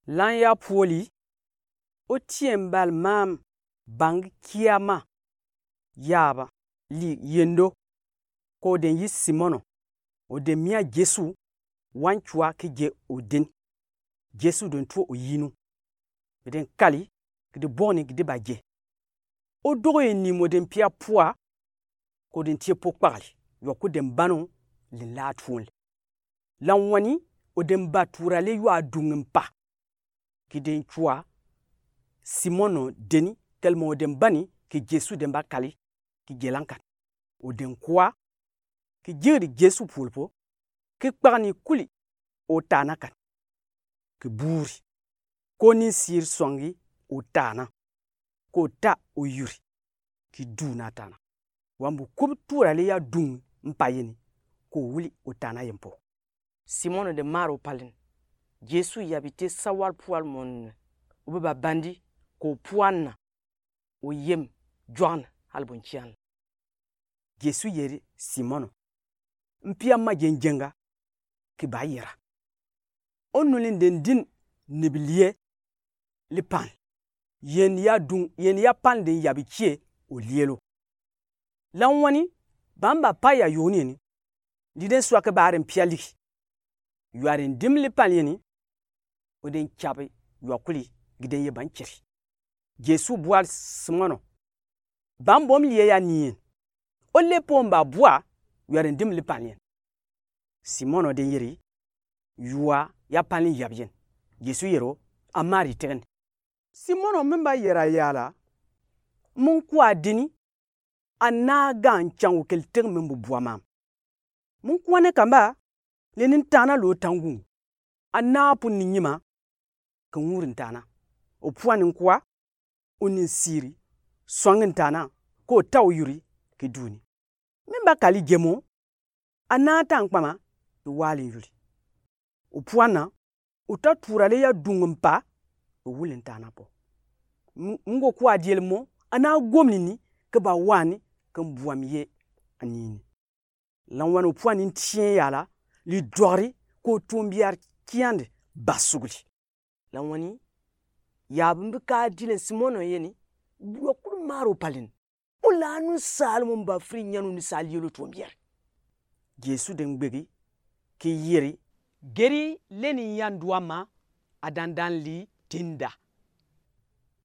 Lan ya puoli o tien bal mam bang kiyama yaba li yendo ko den yi Simono o den miya Jesu wan chwa ki je o den Jesu don tuo o yinu den kali ki boni ki ba je o dogo ni mo den pia pua ko den tie pokpali yo ko den banu li la tuol lan wani o den baturale yo adungin pa ki den chwa Simono deni telmo o den bani ki Jesu den ba kali ki gelankat o den kwa ki jiri Jesu pulpo ki kpagni kuli o tanakat ki buri ko ni sir songi o tana ko ta o yuri ki du na tana wambu kub turale ya dung mpayini ko wuli o tana yempo Simono de maro palin Jesu yabite sawal pual mon o ba bandi ko puanna o yem John halbunchian Jesu yeri Simono mpia ma jenjenga ki ba yira onulin den din nibilie lipan yen ya pan den yabikie o lielo lan wani bamba paya yoni ni liden swaka baren piali yuaren dim lipan yeni o den chabe yokuli giden ye banchiri Jesu bual Simono bambom liye ya nien o lepo mba bua yuaren dim lipan yen Simono den yiri yuwa ya pani yabyen Jesu yero amari tegen Simono memba yera yala mun kwa dini anaga nchangu kel teg membu buamam mun kwane kamba lenin tana lo tangu anapu ninyima kan wurin tana o puanin kwa onin siri songin tana ko taw yuri ki duni memba kali gemo anata nkpama ki wali yuri o puana o ta turale ya dungumpa o wulin tana po ngo kwa dielmo ana gomnini ke ba wani kan buamiye anini lan wani puanin tien yala li dori ko tombiar kiande basugli lan wani yabumbi ka dilen Simono yeni yokul maro palin ulanu salmum ba fri nyanu ni salielo tombiar Jesu den gbegi ki yiri geri leni yanduama adandan li tinda